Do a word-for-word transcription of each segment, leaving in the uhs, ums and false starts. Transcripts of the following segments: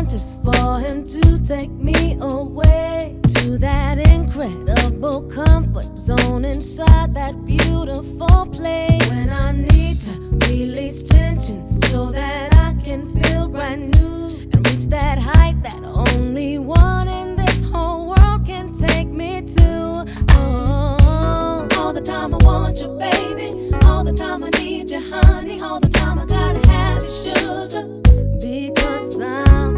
just for him to take me away to that incredible comfort zone inside that beautiful place. When I need to release tension so that I can feel brand new and reach that height that only one in this whole world can take me to. Oh, all the time I want you, baby. All the time I need you, honey. All the time I gotta have you, sugar. Because I'm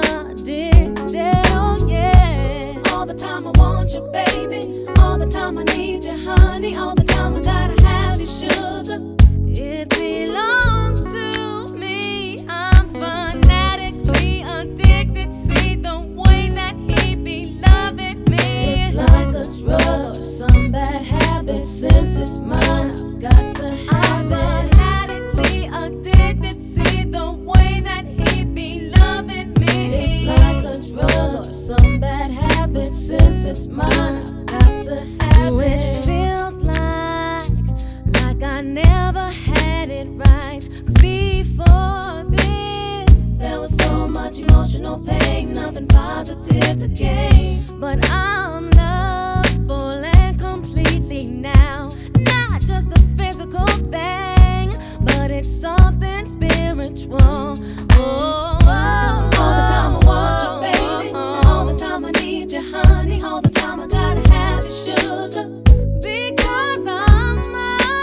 addicted, oh yeah. All the time I want you, baby. All the time I need you, honey. All the time I gotta have you, sugar. It belongs to me. I'm fanatically addicted. See the way that he be loving me. It's like a drug or some bad habit. Since it's mine, I've got to have it. I'm fanatically addicted. See the way that he be loving me. It's like a drug or some bad habit. Since it's mine, I've got to have it. It feels like, like I never had it right. Cause before this, there was so much emotional pain, nothing positive to gain. But I'm loved full and completely now. Not just a physical thing, but it's something spiritual. Oh, oh, all the time I want you, baby. All the time I need you, honey. All the time I gotta have you, sugar. Because I'm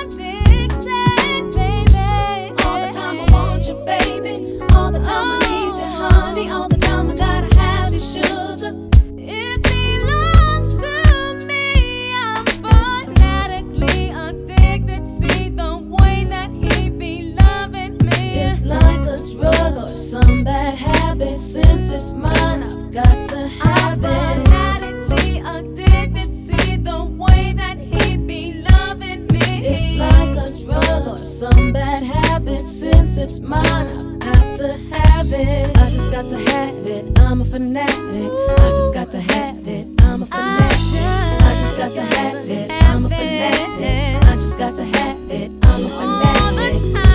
addicted, baby. All the time I want you, baby. All the time I need you, honey. All the time I gotta have you, sugar. It belongs to me. I'm fanatically addicted. See the way that he be loving me. It's like a drug or some bad habit. Since it's mine, I've got to have it. I'm fanatically addicted. See the way that he be loving me. It's like a drug or some bad habit. Since it's mine, I've got to have it. I just got to have it. I'm a fanatic. I just got to have it. I'm a fanatic. I just got to have it. I'm a fanatic. I just got to have it. I'm a fanatic.